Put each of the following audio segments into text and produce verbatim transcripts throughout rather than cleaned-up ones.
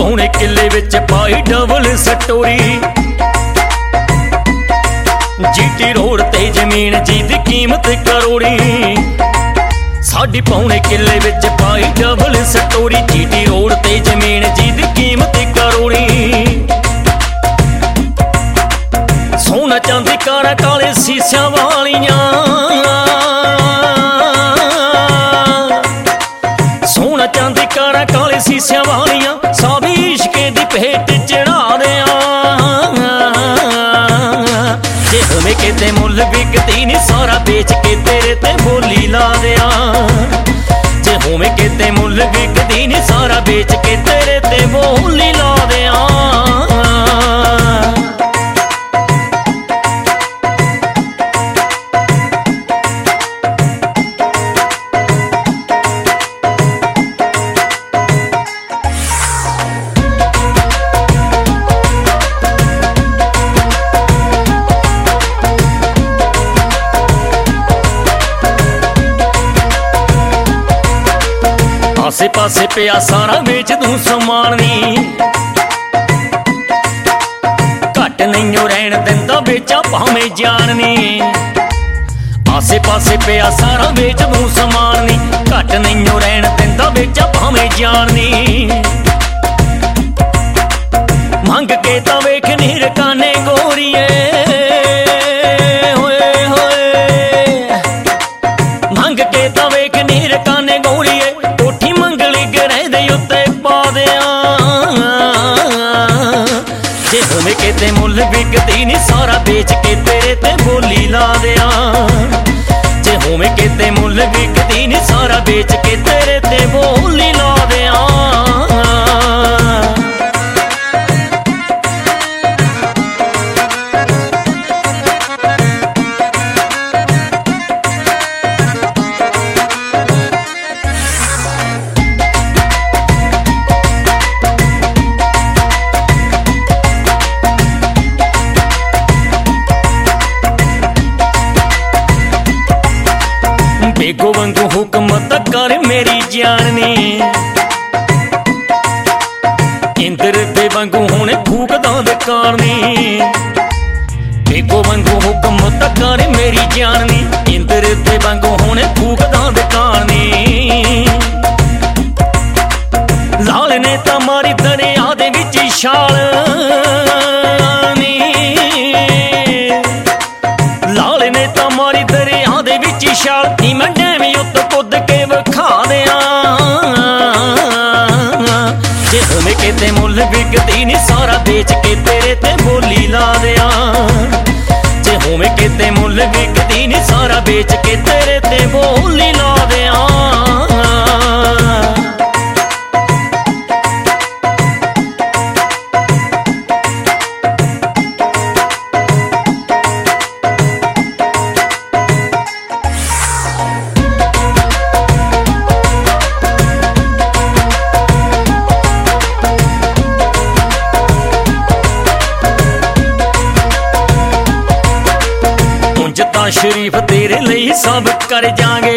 पौने किले विच पाई डबल स्टोरी। जीटी रोड ते जमीन जिहदी कीमत करोड़ी। साडी पौने किले विच पाई डबल स्टोरी। जीटी रोड ते जमीन जिहदी कीमत करोड़ी। सोना चांदी कारा काले शीशियां वालियां। सोना चांदी कारा काले शीशियां वालियां सावी इश्के दी भेंट चढ़ा दियां। जे होवे किते मुल विकदी नी सारा बेच के तेरे ते बोली ला दियां। जे होवे किते मुल विकदी नी सारा बेच के तेरे ते बोली ला दियां। आसे पासे पिया सारा बेच दूं समान नी। घट नहीं रहन दिंदा बेचा भावें जान नी। आसे पासे पिया सारा बेच दूं समान नी। घट नहीं रहन दिंदा बेचा भावें जान नी। मंग के तां वेख नी रकाने गोरीए। होए होए मंग के तां वेख नी रकाने गोरीए। जे होवे किते मुल विकदी नी सारा बेच के तेरे ते बोली ला दियां। जे होवे किते मुल विकदी नी सारा बेच के तेरे ते बोली ला दियां। बेगो वांगू हुकमत कर मेरी जान नी। इंद्र दे वांगू हुणे फूकदा दुकान नी। बेगो वांगू हुकमत कर मेरी जान नी। इंद्र दे वांगू हुणे फूकदा दुकान नी। लाल ने तां मारी दरिया दे विच छाल नी। लाल ने तां मारी दरिया दे विच छाल नी। मैं डैम उत्त कुद के विखा दियां। जे होवे किते मुल विकदी नी सारा बेच के तेरे ते बोली ला दियां। जे होवे किते मुल विकदी नी सारा बेच के तेरे ते बोली ला दियां। शरीफ तेरे लिए सब कर जांगे।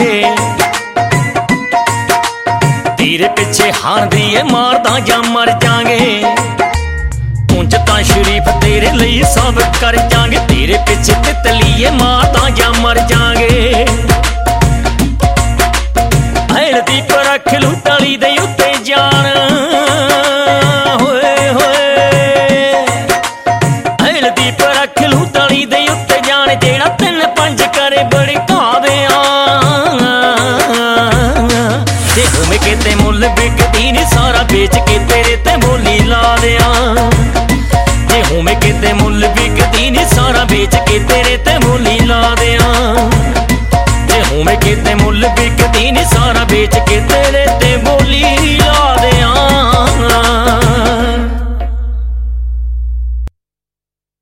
तेरे पिछे हार दिए मारदा जा मर जांगे। उंज तां शरीफ तेरे लिए सब कर जांगे। तेरे पिछे तितलीए मारदा जा मर जांगे। हैल दी परख लू तली दे उत्ते जान। होए होए हैल दी परख लू तली दे उत्ते जान। जेड़ा तीन पंज करे बड़ी घाल